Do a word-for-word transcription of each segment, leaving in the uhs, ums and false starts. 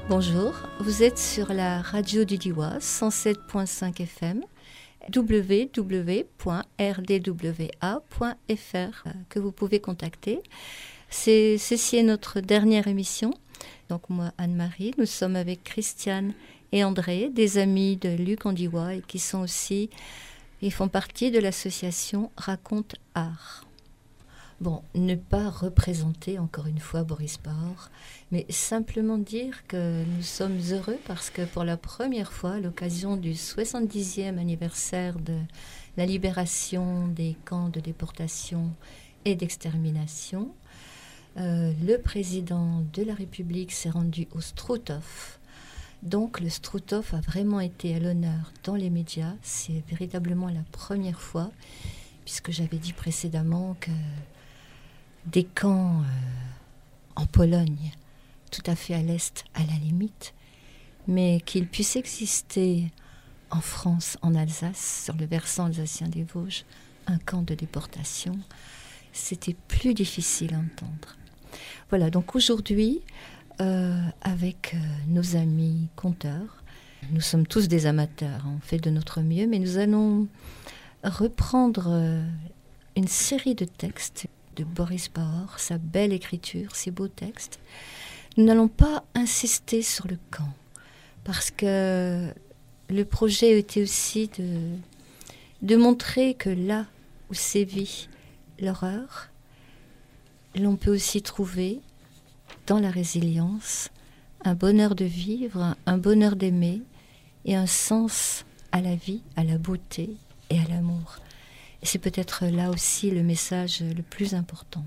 Bonjour, vous êtes sur la radio du Diois, cent sept virgule cinq F M, w w w point r d w a point f r que vous pouvez contacter. C'est, ceci est notre dernière émission. Donc moi, Anne-Marie, nous sommes avec Christiane et André, des amis de Luc en Diois et qui sont aussi, ils font partie de l'association Raconte Art. Bon, ne pas représenter encore une fois Boris Pahor, mais simplement dire que nous sommes heureux parce que pour la première fois, à l'occasion du soixante-dixième anniversaire de la libération des camps de déportation et d'extermination, euh, le président de la République s'est rendu au Struthof. Donc le Struthof a vraiment été à l'honneur dans les médias. C'est véritablement la première fois, puisque j'avais dit précédemment que des camps euh, en Pologne, tout à fait à l'est, à la limite, mais qu'il puisse exister en France, en Alsace, sur le versant alsacien des Vosges, un camp de déportation, c'était plus difficile à entendre. Voilà, donc aujourd'hui, euh, avec euh, nos amis conteurs, nous sommes tous des amateurs, on fait de notre mieux, mais nous allons reprendre euh, une série de textes de Boris Pahor, sa belle écriture, ses beaux textes. Nous n'allons pas insister sur le camp, parce que le projet était aussi de, de montrer que là où sévit l'horreur, l'on peut aussi trouver dans la résilience un bonheur de vivre, un bonheur d'aimer et un sens à la vie, à la beauté et à l'amour. Et c'est peut-être là aussi le message le plus important.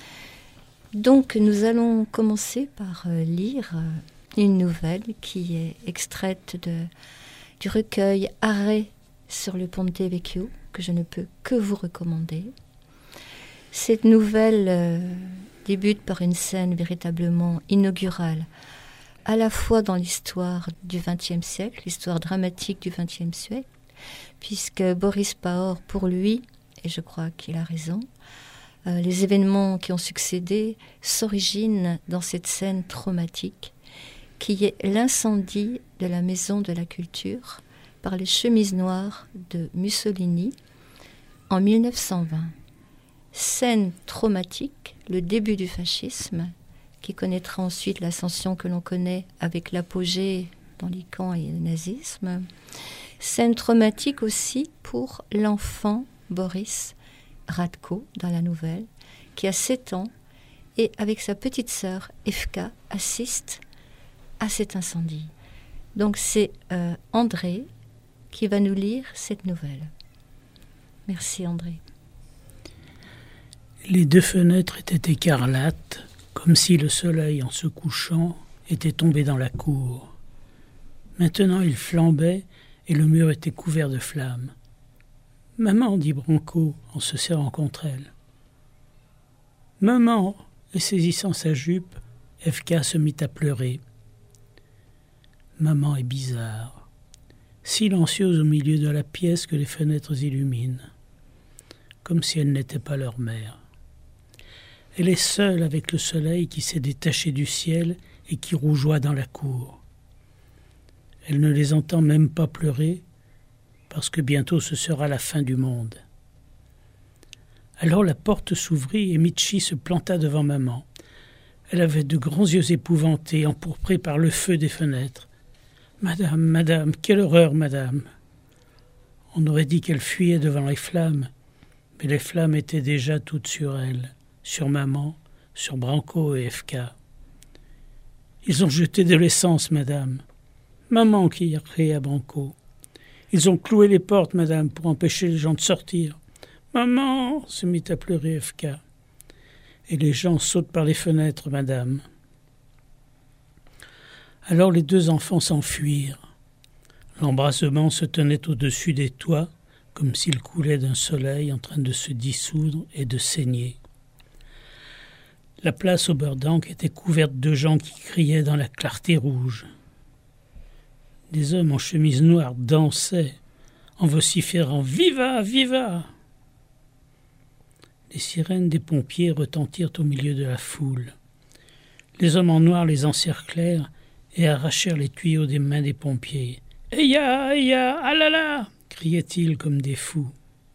Donc nous allons commencer par lire une nouvelle qui est extraite de, du recueil Arrêt sur le Ponte Vecchio, que je ne peux que vous recommander. Cette nouvelle euh, débute par une scène véritablement inaugurale, à la fois dans l'histoire du vingtième siècle, l'histoire dramatique du vingtième siècle, puisque Boris Pahor, pour lui, et je crois qu'il a raison, euh, les événements qui ont succédé s'originent dans cette scène traumatique qui est l'incendie de la Maison de la Culture par les chemises noires de Mussolini en mille neuf cent vingt. Scène traumatique, le début du fascisme, qui connaîtra ensuite l'ascension que l'on connaît avec l'apogée dans les camps et le nazisme. Scène traumatique aussi pour l'enfant Boris Radko dans la nouvelle, qui a sept ans et avec sa petite sœur Evka assiste à cet incendie. Donc c'est euh, André qui va nous lire cette nouvelle. Merci André. Les deux fenêtres étaient écarlates, comme si le soleil en se couchant était tombé dans la cour. Maintenant il flambait et le mur était couvert de flammes. « Maman » dit Branco en se serrant contre elle. « Maman » et saisissant sa jupe, Evka se mit à pleurer. Maman est bizarre, silencieuse au milieu de la pièce que les fenêtres illuminent, comme si elle n'était pas leur mère. Elle est seule avec le soleil qui s'est détaché du ciel et qui rougeoie dans la cour. Elle ne les entend même pas pleurer, parce que bientôt ce sera la fin du monde. Alors la porte s'ouvrit et Michi se planta devant maman. Elle avait de grands yeux épouvantés, empourprés par le feu des fenêtres. « Madame, madame, quelle horreur, madame !» On aurait dit qu'elle fuyait devant les flammes, mais les flammes étaient déjà toutes sur elle, sur maman, sur Branco et Evka. « Ils ont jeté de l'essence, madame. »« Maman » qui a crié à Branco. « Ils ont cloué les portes, madame, pour empêcher les gens de sortir. »« Maman » se mit à pleurer Evka. « Et les gens sautent par les fenêtres, madame. » Alors les deux enfants s'enfuirent. L'embrasement se tenait au-dessus des toits, comme s'il coulait d'un soleil en train de se dissoudre et de saigner. La place Oberdank était couverte de gens qui criaient dans la clarté rouge. Des hommes en chemise noire dansaient, en vociférant « Viva, viva !» Les sirènes des pompiers retentirent au milieu de la foule. Les hommes en noir les encerclèrent et arrachèrent les tuyaux des mains des pompiers. « Eya, eya, ah là là !» criaient-ils comme des fous.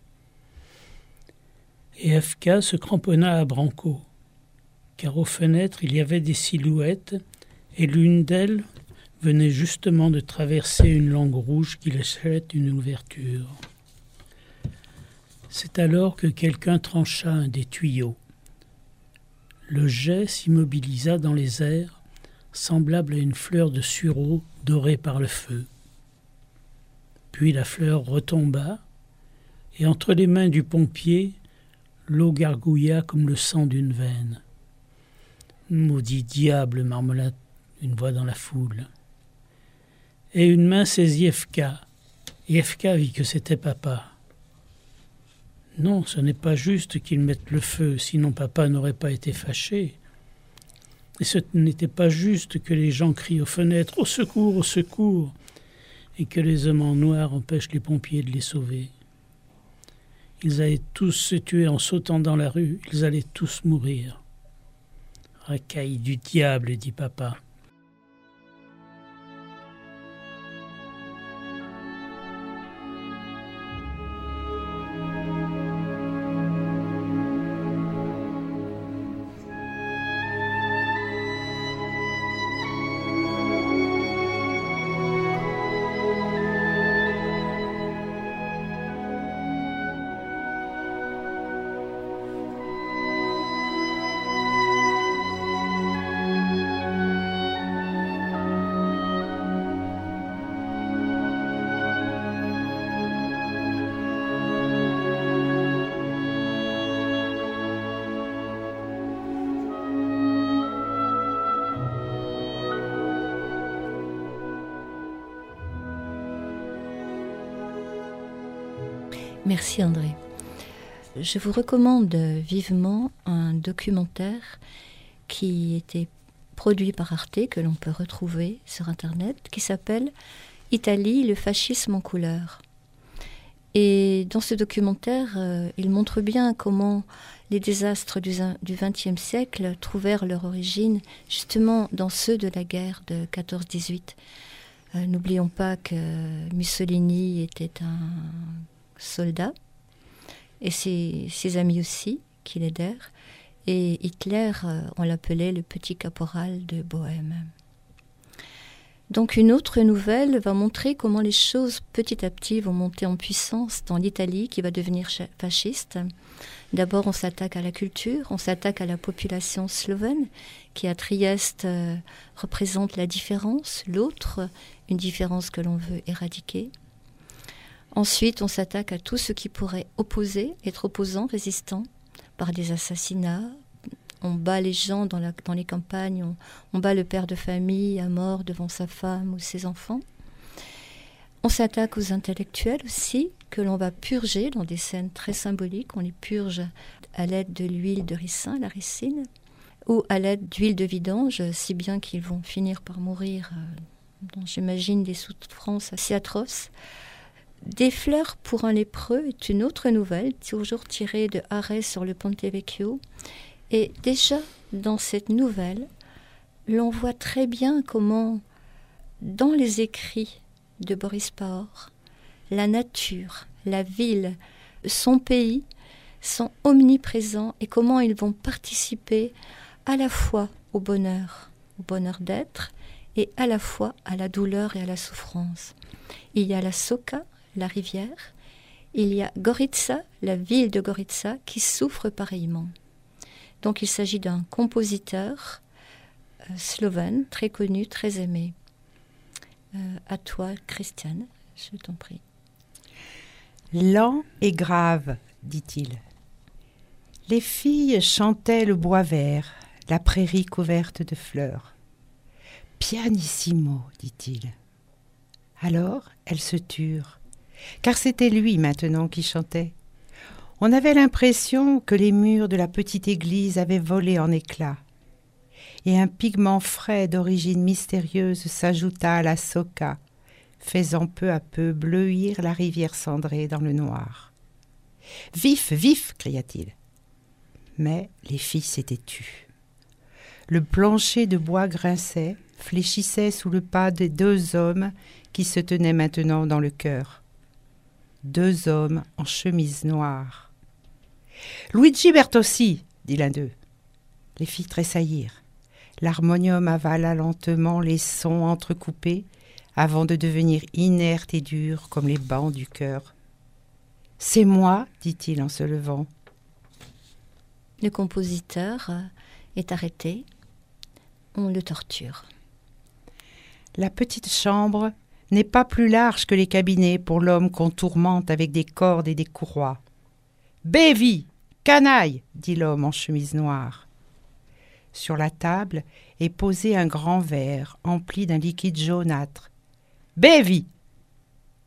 Et F K se cramponna à Branco, car aux fenêtres il y avait des silhouettes, et l'une d'elles venait justement de traverser une langue rouge qui laissait une ouverture. C'est alors que quelqu'un trancha un des tuyaux. Le jet s'immobilisa dans les airs, semblable à une fleur de sureau dorée par le feu. Puis la fleur retomba, et entre les mains du pompier, l'eau gargouilla comme le sang d'une veine. « Maudit diable !» marmonna une voix dans la foule. Et une main saisit F K, et F K vit que c'était papa. Non, ce n'est pas juste qu'ils mettent le feu, sinon papa n'aurait pas été fâché. Et ce n'était pas juste que les gens crient aux fenêtres « Au secours, au secours !» et que les hommes en noir empêchent les pompiers de les sauver. Ils allaient tous se tuer en sautant dans la rue, ils allaient tous mourir. « Racaille du diable !» dit papa. Merci André. Je vous recommande vivement un documentaire qui était produit par Arte, que l'on peut retrouver sur Internet, qui s'appelle « Italie, le fascisme en couleur ». Et dans ce documentaire, euh, il montre bien comment les désastres du vingtième siècle trouvèrent leur origine justement dans ceux de la guerre de quatorze dix-huit. Euh, n'oublions pas que Mussolini était un soldat, et ses, ses amis aussi, qui l'aidèrent. Et Hitler, euh, on l'appelait le petit caporal de Bohême. Donc une autre nouvelle va montrer comment les choses petit à petit vont monter en puissance dans l'Italie qui va devenir fasciste. D'abord on s'attaque à la culture, on s'attaque à la population slovène qui à Trieste euh, représente la différence, l'autre, une différence que l'on veut éradiquer. Ensuite, on s'attaque à tout ce qui pourrait opposer, être opposant, résistant, par des assassinats. On bat les gens dans, la, dans les campagnes, on, on bat le père de famille à mort devant sa femme ou ses enfants. On s'attaque aux intellectuels aussi, que l'on va purger dans des scènes très symboliques. On les purge à l'aide de l'huile de ricin, la ricine, ou à l'aide d'huile de vidange, si bien qu'ils vont finir par mourir, euh, dont j'imagine des souffrances assez atroces. Des fleurs pour un lépreux est une autre nouvelle, toujours tirée de Arrêt sur le Ponte Vecchio. Et déjà, dans cette nouvelle, l'on voit très bien comment, dans les écrits de Boris Pahor, la nature, la ville, son pays sont omniprésents et comment ils vont participer à la fois au bonheur, au bonheur d'être, et à la fois à la douleur et à la souffrance. Il y a la Soka, la rivière, il y a Gorica, la ville de Gorica, qui souffre pareillement. Donc il s'agit d'un compositeur euh, slovène, très connu, très aimé. Euh, à toi, Christiane, je t'en prie. Lent et grave, dit-il. Les filles chantaient le bois vert, la prairie couverte de fleurs. Pianissimo, dit-il. Alors, elles se turent. Car c'était lui maintenant qui chantait. On avait l'impression que les murs de la petite église avaient volé en éclats. Et un pigment frais d'origine mystérieuse s'ajouta à la soca, faisant peu à peu bleuir la rivière cendrée dans le noir. « Vif, vif !» cria-t-il. Mais les filles s'étaient tues. Le plancher de bois grinçait, fléchissait sous le pas des deux hommes qui se tenaient maintenant dans le chœur. Deux hommes en chemise noire. « Luigi Bertossi !» dit l'un d'eux. Les filles tressaillirent. L'harmonium avala lentement les sons entrecoupés avant de devenir inerte et dur comme les bancs du chœur. « C'est moi !» dit-il en se levant. Le compositeur est arrêté. On le torture. La petite chambre n'est pas plus large que les cabinets pour l'homme qu'on tourmente avec des cordes et des courroies. « Bévi ! Canaille !» dit l'homme en chemise noire. Sur la table est posé un grand verre empli d'un liquide jaunâtre. « Bévi !»« Capito !»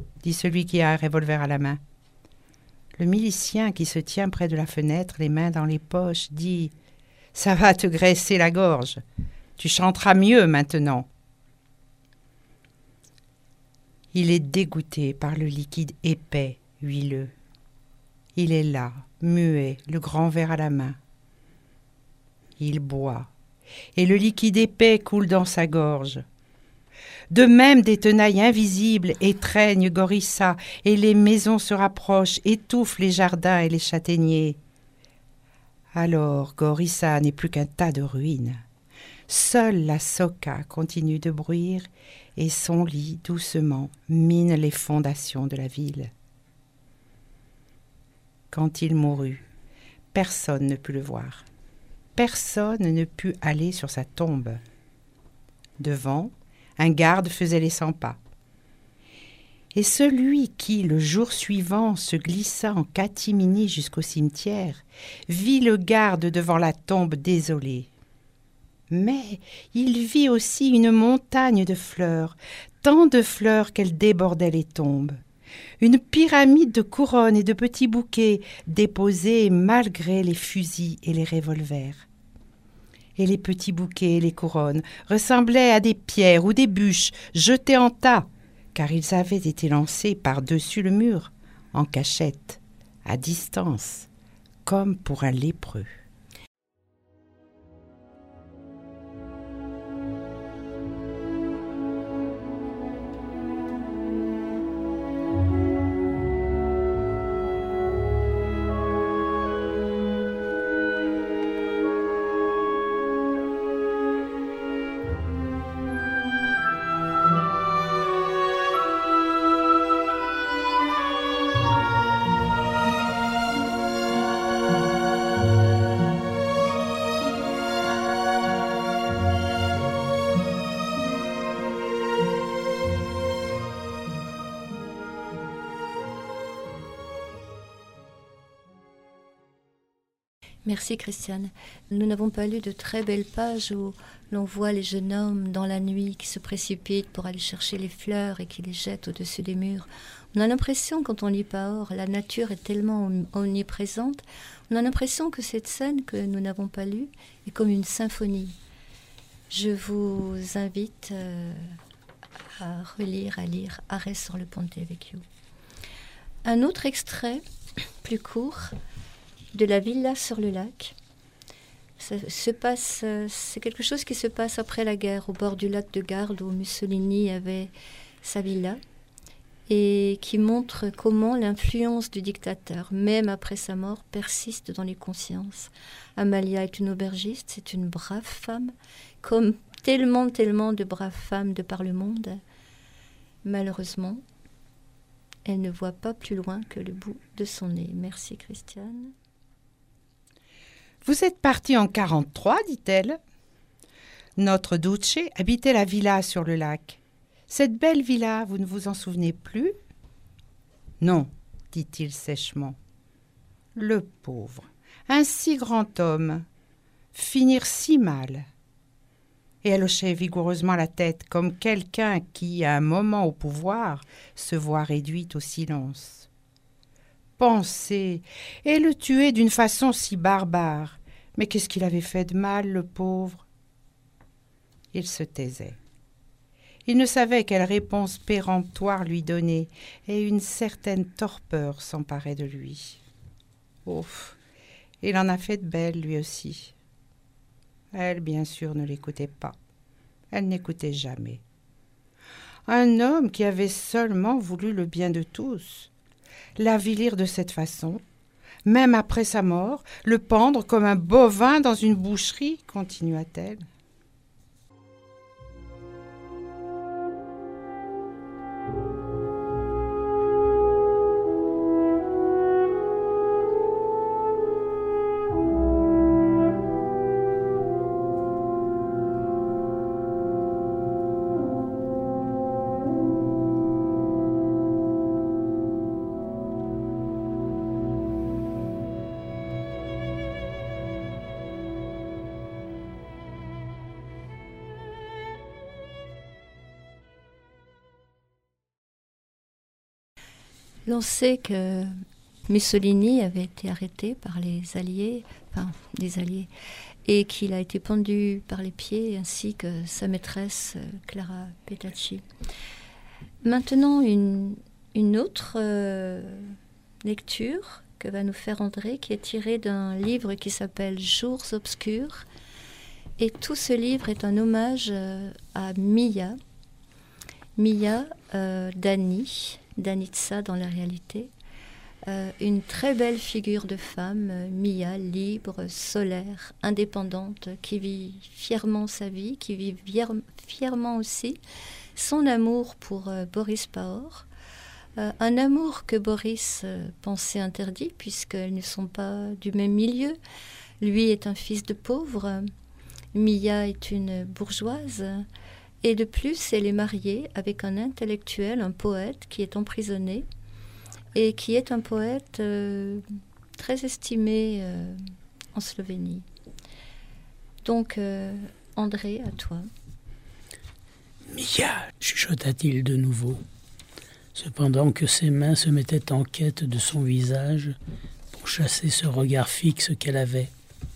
dit celui qui a un revolver à la main. Le milicien qui se tient près de la fenêtre, les mains dans les poches, dit « Ça va te graisser la gorge. Tu chanteras mieux maintenant. » Il est dégoûté par le liquide épais, huileux. Il est là, muet, le grand verre à la main. Il boit, et le liquide épais coule dans sa gorge. De même, des tenailles invisibles étreignent Gorissa, et les maisons se rapprochent, étouffent les jardins et les châtaigniers. Alors, Gorissa n'est plus qu'un tas de ruines. Seule la Soka continue de bruire, et son lit, doucement, mine les fondations de la ville. Quand il mourut, personne ne put le voir. Personne ne put aller sur sa tombe. Devant, un garde faisait les cent pas. Et celui qui, le jour suivant, se glissa en catimini jusqu'au cimetière, vit le garde devant la tombe désolée. Mais il vit aussi une montagne de fleurs, tant de fleurs qu'elles débordaient les tombes. Une pyramide de couronnes et de petits bouquets déposés malgré les fusils et les revolvers. Et les petits bouquets et les couronnes ressemblaient à des pierres ou des bûches jetées en tas, car ils avaient été lancés par-dessus le mur, en cachette, à distance, comme pour un lépreux. Merci Christiane. Nous n'avons pas lu de très belles pages où l'on voit les jeunes hommes dans la nuit qui se précipitent pour aller chercher les fleurs et qui les jettent au-dessus des murs. On a l'impression, quand on lit Pahor, la nature est tellement omniprésente, on a l'impression que cette scène que nous n'avons pas lue est comme une symphonie. Je vous invite euh, à relire, à lire Arrêt sur le Ponte Vecchio. Un autre extrait, plus court, de la villa sur le lac. Ça se passe, c'est quelque chose qui se passe après la guerre, au bord du lac de Garde où Mussolini avait sa villa, et qui montre comment l'influence du dictateur, même après sa mort, persiste dans les consciences. Amalia est une aubergiste, c'est une brave femme, comme tellement, tellement de braves femmes de par le monde. Malheureusement, elle ne voit pas plus loin que le bout de son nez. Merci Christiane. Vous êtes parti en quarante-trois, dit-elle. Notre Duce habitait la villa sur le lac. Cette belle villa, vous ne vous en souvenez plus ? Non, dit-il sèchement. Le pauvre, un si grand homme, finir si mal. Et elle hochait vigoureusement la tête, comme quelqu'un qui, à un moment au pouvoir, se voit réduit au silence. Pensez, et le tuer d'une façon si barbare. Mais qu'est-ce qu'il avait fait de mal, le pauvre ? Il se taisait. Il ne savait quelle réponse péremptoire lui donner, et une certaine torpeur s'emparait de lui. Ouf, il en a fait de belles, lui aussi. Elle, bien sûr, ne l'écoutait pas. Elle n'écoutait jamais. Un homme qui avait seulement voulu le bien de tous, l'avilir de cette façon, même après sa mort, le pendre comme un bovin dans une boucherie, continua-t-elle. L'on sait que Mussolini avait été arrêté par les Alliés, enfin les Alliés, et qu'il a été pendu par les pieds, ainsi que sa maîtresse Clara Petacci. Maintenant, une, une autre euh, lecture que va nous faire André, qui est tirée d'un livre qui s'appelle Jours obscurs. Et tout ce livre est un hommage euh, à Mia, Mia euh, Dani, Danitza dans la réalité, euh, une très belle figure de femme, euh, Mia, libre, solaire, indépendante, qui vit fièrement sa vie, qui vit fier- fièrement aussi son amour pour euh, Boris Pahor, euh, un amour que Boris euh, pensait interdit puisqu'elles ne sont pas du même milieu. Lui est un fils de pauvre, Mia est une bourgeoise. Et de plus, elle est mariée avec un intellectuel, un poète qui est emprisonné et qui est un poète euh, très estimé euh, en Slovénie. Donc, euh, André, à toi. Mia, chuchota-t-il de nouveau, cependant que ses mains se mettaient en quête de son visage pour chasser ce regard fixe qu'elle avait.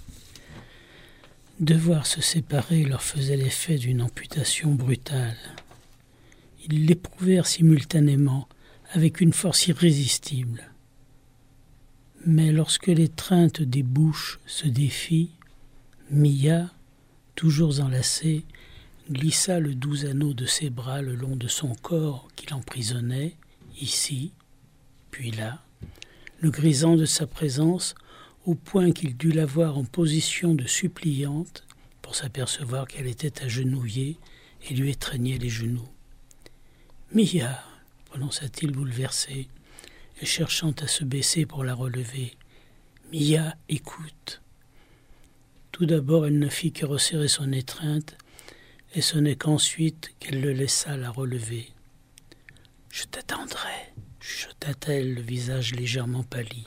Devoir se séparer leur faisait l'effet d'une amputation brutale. Ils l'éprouvèrent simultanément, avec une force irrésistible. Mais lorsque l'étreinte des bouches se défit, Mia, toujours enlacée, glissa le doux anneau de ses bras le long de son corps qui l'emprisonnait, ici, puis là, le grisant de sa présence, au point qu'il dut la voir en position de suppliante pour s'apercevoir qu'elle était agenouillée et lui étreignait les genoux. « Mia !» prononça-t-il bouleversé, et cherchant à se baisser pour la relever. « Mia, écoute !» Tout d'abord, elle ne fit que resserrer son étreinte, et ce n'est qu'ensuite qu'elle le laissa la relever. « Je t'attendrai !» chuchota-t-elle, le visage légèrement pâli.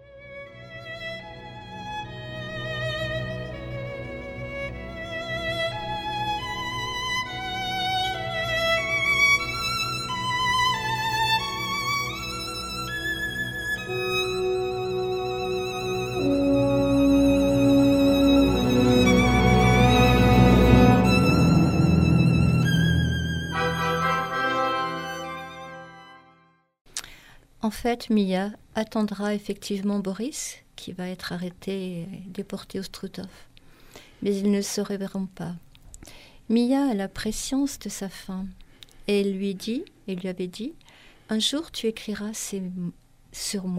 En fait, Mia attendra effectivement Boris, qui va être arrêté et déporté au Struthof. Mais ils ne se reverront pas. Mia a la prescience de sa fin. Et elle lui dit, elle lui avait dit, « Un jour tu écriras ces, sur moi. »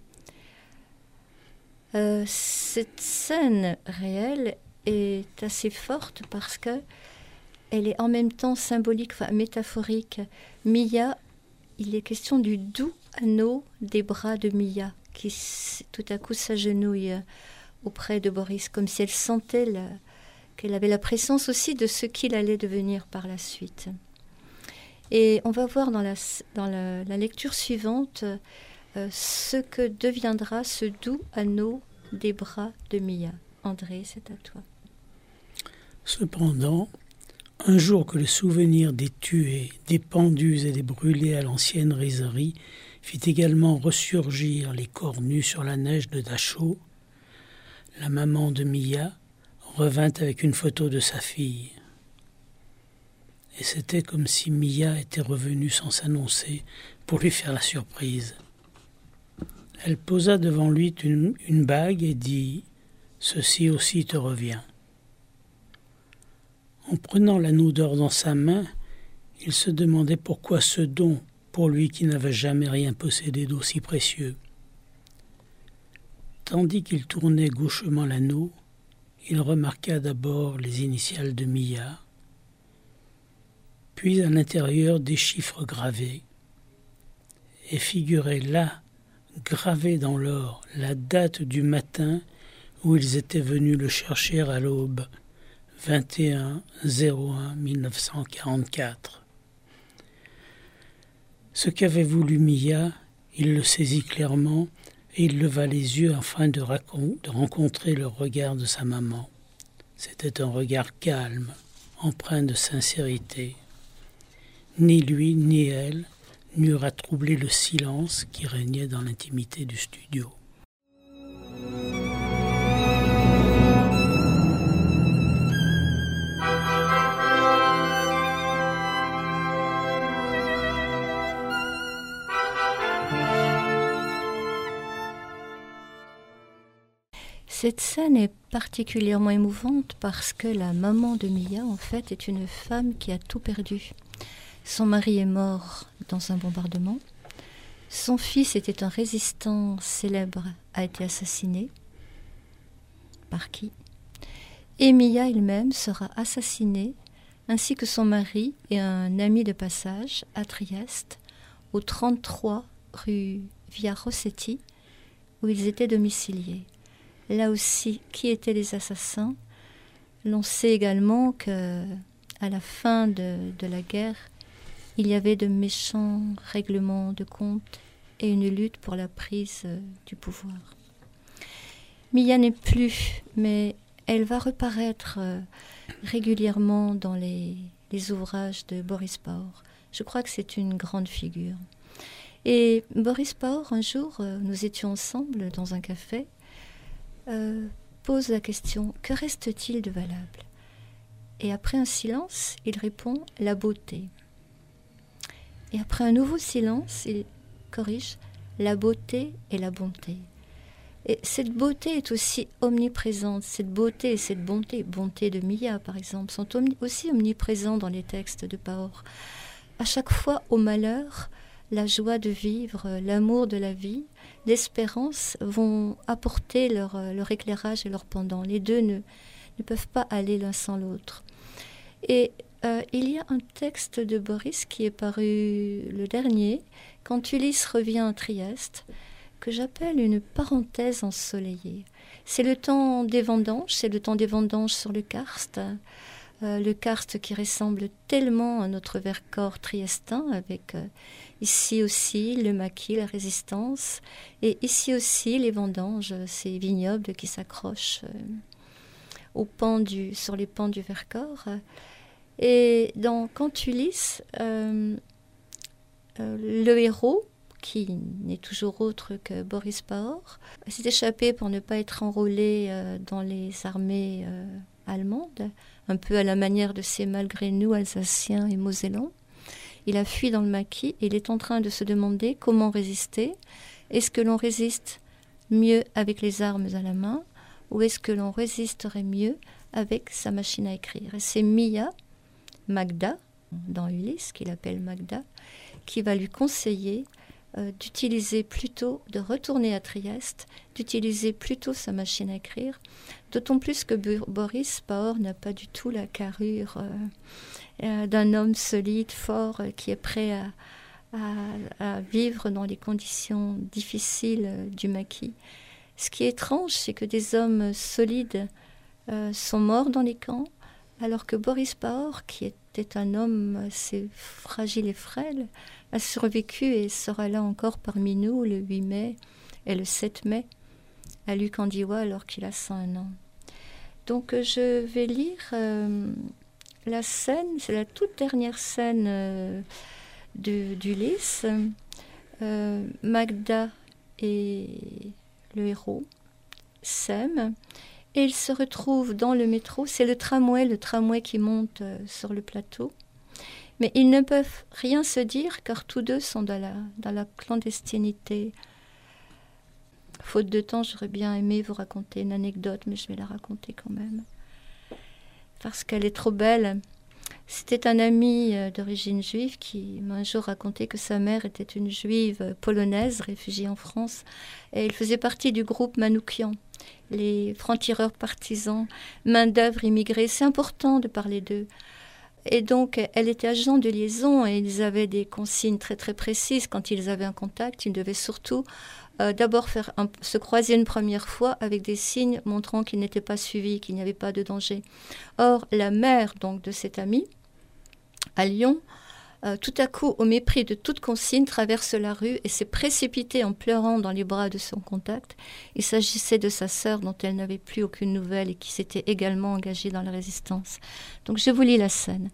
euh, Cette scène réelle est assez forte parce que elle est en même temps symbolique, enfin métaphorique. Mia, il est question du doux anneau des bras de Mia, qui tout à coup s'agenouille auprès de Boris, comme si elle sentait la, qu'elle avait la présence aussi de ce qu'il allait devenir par la suite. Et on va voir dans la, dans la, la lecture suivante euh, ce que deviendra ce doux anneau des bras de Mia. André, c'est à toi. Cependant, un jour que le souvenir des tués, des pendus et des brûlés à l'ancienne riserie fit également ressurgir les corps nus sur la neige de Dachau, la maman de Mia revint avec une photo de sa fille. Et c'était comme si Mia était revenue sans s'annoncer pour lui faire la surprise. Elle posa devant lui une, une bague et dit « Ceci aussi te revient ». En prenant l'anneau d'or dans sa main, il se demandait pourquoi ce don pour lui qui n'avait jamais rien possédé d'aussi précieux. Tandis qu'il tournait gauchement l'anneau, il remarqua d'abord les initiales de Mia, puis à l'intérieur des chiffres gravés, et figurait là, gravée dans l'or, la date du matin où ils étaient venus le chercher à l'aube, vingt et un zéro un mille neuf cent quarante-quatre. Ce qu'avait voulu Mia, il le saisit clairement, et il leva les yeux afin de, racon- de rencontrer le regard de sa maman. C'était un regard calme, empreint de sincérité. Ni lui, ni elle n'eurent à troubler le silence qui régnait dans l'intimité du studio. Cette scène est particulièrement émouvante parce que la maman de Mia, en fait, est une femme qui a tout perdu. Son mari est mort dans un bombardement. Son fils était un résistant célèbre, a été assassiné. Par qui? Et Mia elle-même sera assassinée, ainsi que son mari et un ami de passage à Trieste, au trente-trois rue Via Rossetti, où ils étaient domiciliés. Là aussi, qui étaient les assassins? L'on sait également que, à la fin de, de la guerre, il y avait de méchants règlements de compte et une lutte pour la prise euh, du pouvoir. Mia n'est plus, mais elle va reparaître euh, régulièrement dans les, les ouvrages de Boris Paur. Je crois que c'est une grande figure. Et Boris Paur, un jour, euh, nous étions ensemble dans un café, Euh, pose la question « Que reste-t-il de valable ?» Et après un silence, il répond « La beauté ». Et après un nouveau silence, il corrige « La beauté et la bonté ». Et cette beauté est aussi omniprésente. Cette beauté et cette bonté, bonté de Mia par exemple, sont omni- aussi omniprésents dans les textes de Paor. À chaque fois, au malheur, la joie de vivre, l'amour de la vie, l'espérance vont apporter leur, leur éclairage et leur pendant. Les deux ne, ne peuvent pas aller l'un sans l'autre. Et euh, il y a un texte de Boris qui est paru le dernier, quand Ulysse revient à Trieste, que j'appelle une parenthèse ensoleillée. C'est le temps des vendanges, c'est le temps des vendanges sur le karst, euh, le karst qui ressemble tellement à notre Vercors triestin, avec euh, ici aussi le maquis, la résistance, et ici aussi les vendanges, ces vignobles qui s'accrochent euh, au pan du, sur les pans du Vercors. Et dans Quand Ulysse, euh, euh, le héros, qui n'est toujours autre que Boris Paor, s'est échappé pour ne pas être enrôlé euh, dans les armées euh, allemandes, un peu à la manière de ces malgré nous alsaciens et mosellans. Il a fui dans le maquis et il est en train de se demander comment résister. Est-ce que l'on résiste mieux avec les armes à la main ou est-ce que l'on résisterait mieux avec sa machine à écrire? Et c'est Mia, Magda, dans Ulysse, qu'il appelle Magda, qui va lui conseiller euh, d'utiliser plutôt, de retourner à Trieste, d'utiliser plutôt sa machine à écrire, d'autant plus que Boris Paor n'a pas du tout la carrure euh, euh, d'un homme solide, fort, euh, qui est prêt à, à, à vivre dans les conditions difficiles euh, du maquis. Ce qui est étrange, c'est que des hommes solides euh, sont morts dans les camps, alors que Boris Paor, qui était un homme assez fragile et frêle, a survécu et sera là encore parmi nous le huit mai et le sept mai à Lucandiwa alors qu'il a cent un ans. Donc je vais lire euh, la scène, c'est la toute dernière scène euh, de, d'Ulysse. Euh, Magda et le héros s'aiment. Et ils se retrouvent dans le métro. C'est le tramway, le tramway qui monte euh, sur le plateau. Mais ils ne peuvent rien se dire car tous deux sont dans la, dans la clandestinité. Faute de temps, j'aurais bien aimé vous raconter une anecdote, mais je vais la raconter quand même. parce qu'elle est trop belle. C'était un ami d'origine juive qui m'a un jour raconté que sa mère était une juive polonaise, réfugiée en France, et elle faisait partie du groupe Manoukian, les francs-tireurs partisans, main-d'œuvre immigrée. C'est important de parler d'eux. Et donc, elle était agent de liaison et ils avaient des consignes très très précises. Quand ils avaient un contact, ils devaient surtout euh, d'abord faire un, se croiser une première fois avec des signes montrant qu'ils n'étaient pas suivis, qu'il n'y avait pas de danger. Or, la mère donc de cet ami, à Lyon, euh, tout à coup, au mépris de toute consigne, traverse la rue et s'est précipitée en pleurant dans les bras de son contact. Il s'agissait de sa sœur dont elle n'avait plus aucune nouvelle et qui s'était également engagée dans la résistance. Donc je vous lis la scène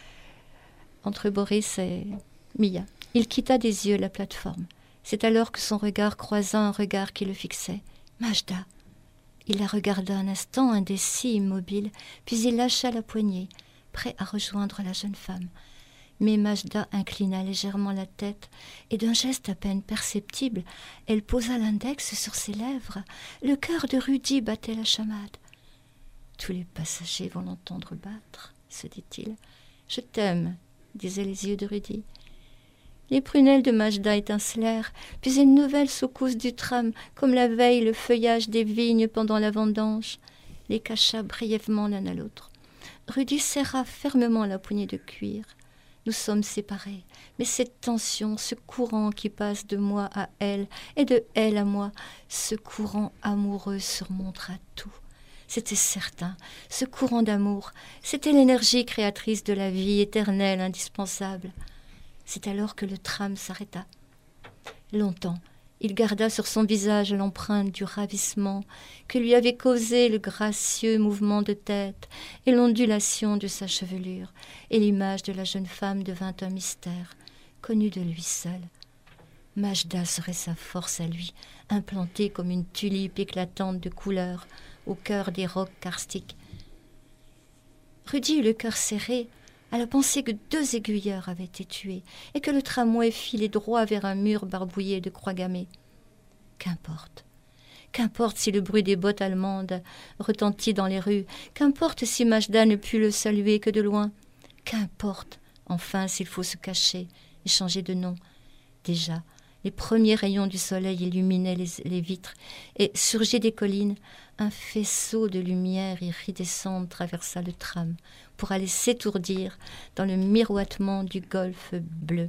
entre Boris et Mia. Il quitta des yeux la plateforme. C'est alors que son regard croisa un regard qui le fixait. Majda. Il la regarda un instant, indécis, immobile, puis il lâcha la poignée, prêt à rejoindre la jeune femme. Mais Majda inclina légèrement la tête, et d'un geste à peine perceptible, elle posa l'index sur ses lèvres. Le cœur de Rudy battait la chamade. « Tous les passagers vont l'entendre battre, » se dit-il. « Je t'aime, » disaient les yeux de Rudy. Les prunelles de Majda étincelèrent, puis une nouvelle secousse du tram, comme la veille le feuillage des vignes pendant la vendange, les cacha brièvement l'un à l'autre. Rudy serra fermement la poignée de cuir. Nous sommes séparés, mais cette tension, ce courant qui passe de moi à elle et de elle à moi, ce courant amoureux surmontera tout. C'était certain, ce courant d'amour, c'était l'énergie créatrice de la vie éternelle, indispensable. C'est alors que le tram s'arrêta. Longtemps, il garda sur son visage l'empreinte du ravissement que lui avait causé le gracieux mouvement de tête et l'ondulation de sa chevelure, et l'image de la jeune femme devint un mystère, connu de lui seul. Majda serait sa force à lui, implantée comme une tulipe éclatante de couleurs au cœur des rocs karstiques. Rudy eut le cœur serré à la pensée que deux aiguilleurs avaient été tués et que le tramway filait droit vers un mur barbouillé de croix gammées. Qu'importe. Qu'importe si le bruit des bottes allemandes retentit dans les rues. Qu'importe si Majda ne put le saluer que de loin. Qu'importe, enfin, s'il faut se cacher et changer de nom. Déjà, les premiers rayons du soleil illuminaient les, les vitres et, surgit des collines, un faisceau de lumière iridescente traversa le tram pour aller s'étourdir dans le miroitement du golfe bleu.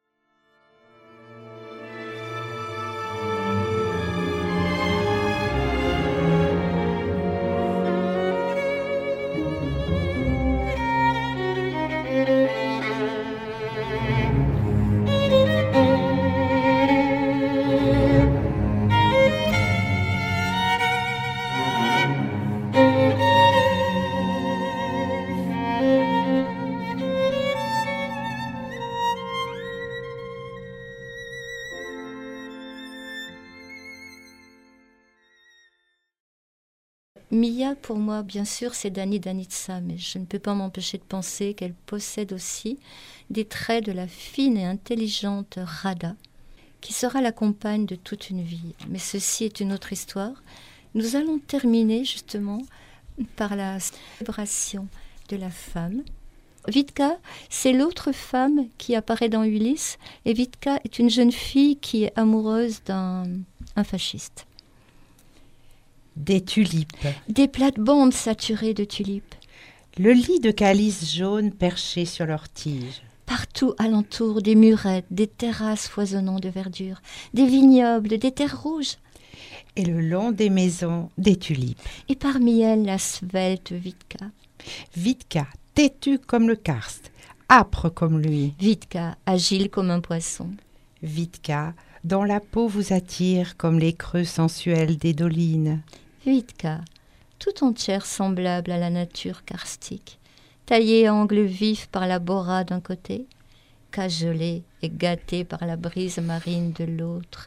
Mia, pour moi, bien sûr, c'est Dani Danitsa, mais je ne peux pas m'empêcher de penser qu'elle possède aussi des traits de la fine et intelligente Rada, qui sera la compagne de toute une vie. Mais ceci est une autre histoire. Nous allons terminer justement par la célébration de la femme. Vitka, c'est l'autre femme qui apparaît dans Ulysse, et Vitka est une jeune fille qui est amoureuse d'un un fasciste. Des tulipes. Des plates-bandes saturées de tulipes. Le lit de calices jaunes perchés sur leurs tiges. Partout alentour, des murettes, des terrasses foisonnant de verdure, des vignobles, des terres rouges. Et le long des maisons, des tulipes. Et parmi elles, la svelte Vitka. Vitka, têtue comme le karst, âpre comme lui. Vitka, agile comme un poisson. Vitka, dont la peau vous attire comme les creux sensuels des dolines. Vitka, tout entière semblable à la nature karstique, taillée à angles vifs par la bora d'un côté, cajolée et gâtée par la brise marine de l'autre.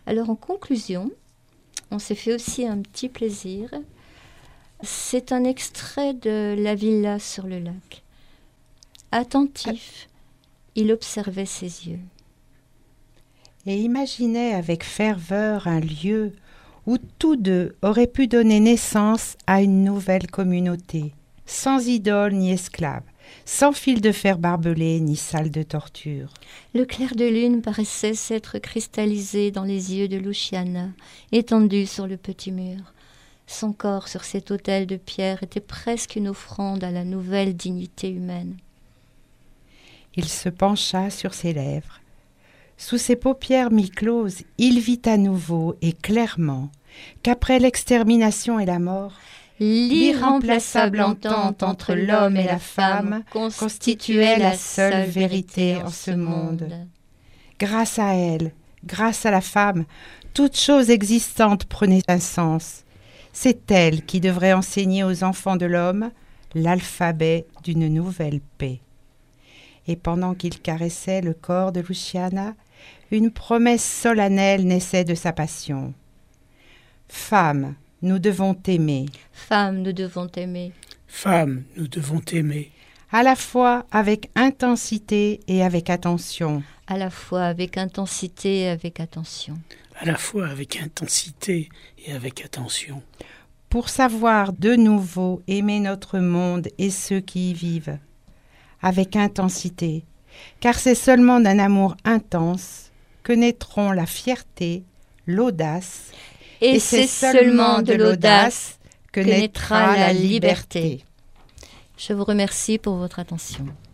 Alors en conclusion, on s'est fait aussi un petit plaisir. C'est un extrait de La villa sur le lac. Attentif, il observait ses yeux. Et imaginait avec ferveur un lieu où tous deux auraient pu donner naissance à une nouvelle communauté, sans idole ni esclave, sans fil de fer barbelé ni salle de torture. Le clair de lune paraissait s'être cristallisé dans les yeux de Luciana, étendu sur le petit mur. Son corps sur cet autel de pierre était presque une offrande à la nouvelle dignité humaine. Il se pencha sur ses lèvres. Sous ses paupières mi-closes, il vit à nouveau et clairement qu'après l'extermination et la mort, l'irremplaçable entente entre l'homme et la femme constituait la seule vérité en ce monde. Grâce à elle, grâce à la femme, toute chose existante prenait un sens. C'est elle qui devrait enseigner aux enfants de l'homme l'alphabet d'une nouvelle paix. Et pendant qu'il caressait le corps de Luciana, une promesse solennelle naissait de sa passion. « Femme, nous devons t'aimer. Femme, nous devons t'aimer. Femme, nous devons t'aimer. À la fois avec intensité et avec attention. À la fois avec intensité et avec attention. À la fois avec intensité et avec attention. Pour savoir de nouveau aimer notre monde et ceux qui y vivent. Avec intensité, car c'est seulement d'un amour intense que naîtront la fierté, l'audace, et, et c'est seulement de l'audace que naîtra la liberté. Je vous remercie pour votre attention.